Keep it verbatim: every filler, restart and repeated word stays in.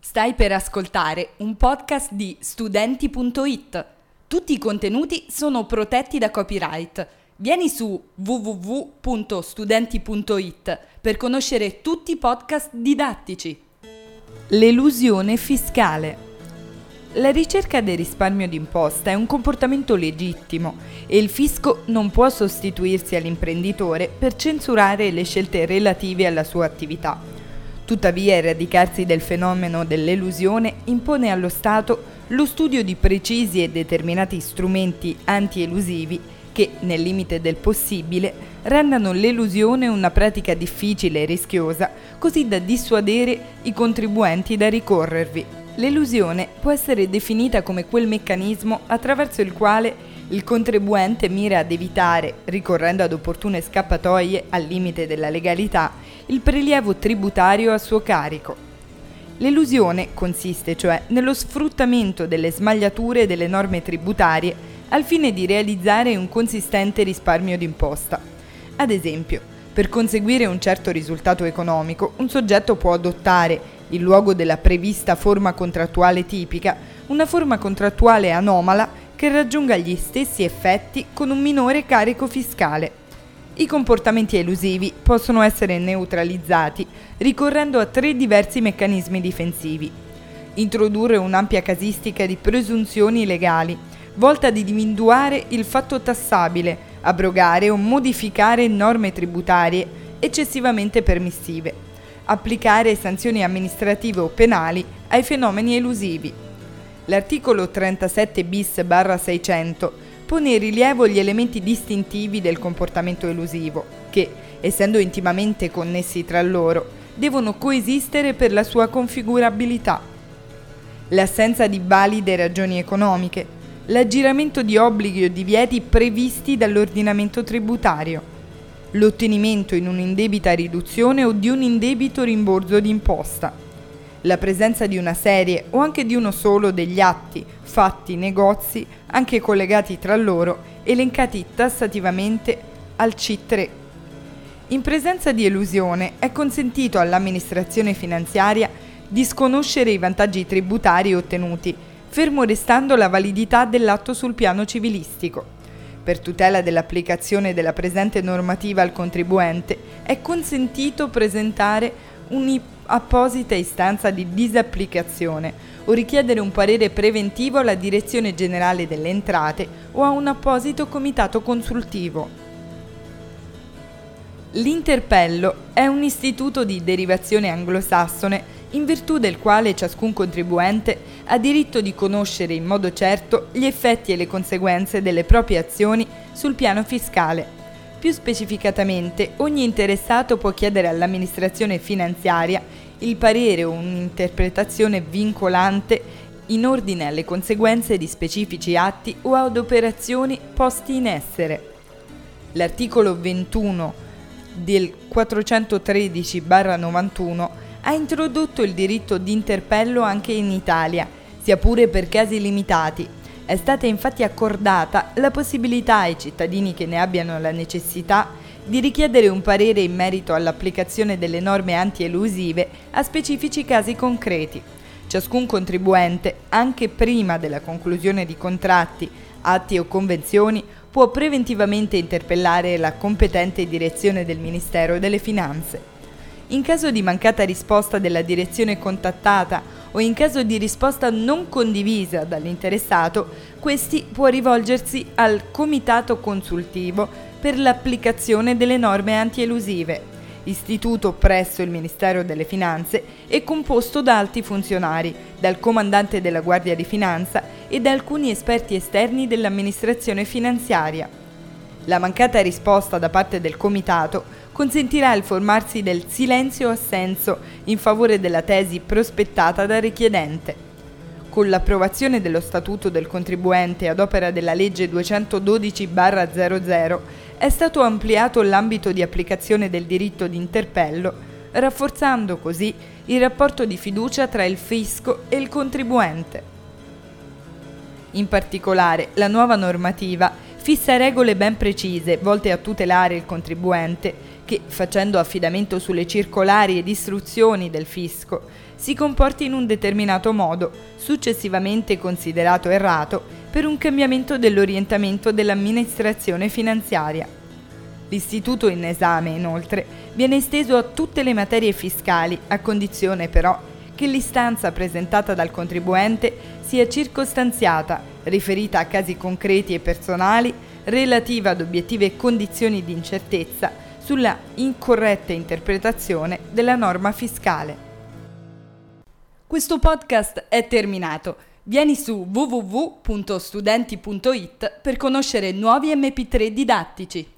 Stai per ascoltare un podcast di studenti punto it. Tutti i contenuti sono protetti da copyright. Vieni su w w w punto studenti punto it per conoscere tutti i podcast didattici. L'elusione fiscale. La ricerca del risparmio d'imposta è un comportamento legittimo e il fisco non può sostituirsi all'imprenditore per censurare le scelte relative alla sua attività. Tuttavia, il radicarsi del fenomeno dell'elusione impone allo Stato lo studio di precisi e determinati strumenti anti-elusivi che, nel limite del possibile, rendano l'elusione una pratica difficile e rischiosa, così da dissuadere i contribuenti da ricorrervi. L'elusione può essere definita come quel meccanismo attraverso il quale il contribuente mira ad evitare, ricorrendo ad opportune scappatoie al limite della legalità, il prelievo tributario a suo carico. L'elusione consiste cioè nello sfruttamento delle smagliature delle norme tributarie al fine di realizzare un consistente risparmio d'imposta. Ad esempio, per conseguire un certo risultato economico, un soggetto può adottare, in luogo della prevista forma contrattuale tipica, una forma contrattuale anomala che raggiunga gli stessi effetti con un minore carico fiscale. I comportamenti elusivi possono essere neutralizzati ricorrendo a tre diversi meccanismi difensivi. Introdurre un'ampia casistica di presunzioni legali, volta ad individuare il fatto tassabile, abrogare o modificare norme tributarie eccessivamente permissive, applicare sanzioni amministrative o penali ai fenomeni elusivi. L'articolo trentasette bis barra seicento pone in rilievo gli elementi distintivi del comportamento elusivo, che, essendo intimamente connessi tra loro, devono coesistere per la sua configurabilità. L'assenza di valide ragioni economiche, l'aggiramento di obblighi o divieti previsti dall'ordinamento tributario, l'ottenimento in un'indebita riduzione o di un indebito rimborso d'imposta, la presenza di una serie o anche di uno solo degli atti, fatti, negozi, anche collegati tra loro, elencati tassativamente al C tre. In presenza di elusione è consentito all'amministrazione finanziaria disconoscere i vantaggi tributari ottenuti, fermo restando la validità dell'atto sul piano civilistico. Per tutela dell'applicazione della presente normativa al contribuente è consentito presentare un'apposita istanza di disapplicazione o richiedere un parere preventivo alla Direzione Generale delle Entrate o a un apposito comitato consultivo. L'interpello è un istituto di derivazione anglosassone in virtù del quale ciascun contribuente ha diritto di conoscere in modo certo gli effetti e le conseguenze delle proprie azioni sul piano fiscale. Più specificatamente, ogni interessato può chiedere all'amministrazione finanziaria il parere o un'interpretazione vincolante in ordine alle conseguenze di specifici atti o ad operazioni posti in essere. L'articolo ventuno del quattrocentotredici barra novantuno ha introdotto il diritto di interpello anche in Italia, sia pure per casi limitati. È stata infatti accordata la possibilità ai cittadini che ne abbiano la necessità di richiedere un parere in merito all'applicazione delle norme anti-elusive a specifici casi concreti. Ciascun contribuente, anche prima della conclusione di contratti, atti o convenzioni, può preventivamente interpellare la competente direzione del Ministero delle Finanze. In caso di mancata risposta della direzione contattata o in caso di risposta non condivisa dall'interessato, questi può rivolgersi al Comitato Consultivo per l'applicazione delle norme anti-elusive, istituto presso il Ministero delle Finanze e composto da alti funzionari, dal comandante della Guardia di Finanza e da alcuni esperti esterni dell'amministrazione finanziaria. La mancata risposta da parte del Comitato consentirà il formarsi del silenzio-assenso in favore della tesi prospettata dal richiedente. Con l'approvazione dello Statuto del contribuente ad opera della legge duecentododici barra zero zero è stato ampliato l'ambito di applicazione del diritto di interpello, rafforzando così il rapporto di fiducia tra il fisco e il contribuente. In particolare, la nuova normativa fissa regole ben precise volte a tutelare il contribuente che, facendo affidamento sulle circolari ed istruzioni del fisco, si comporti in un determinato modo, successivamente considerato errato, per un cambiamento dell'orientamento dell'amministrazione finanziaria. L'istituto in esame, inoltre, viene esteso a tutte le materie fiscali, a condizione però che l'istanza presentata dal contribuente sia circostanziata, riferita a casi concreti e personali, relativa ad obiettive condizioni di incertezza sulla incorretta interpretazione della norma fiscale. Questo podcast è terminato. Vieni su w w w punto studenti punto i t per conoscere nuovi emme pi tre didattici.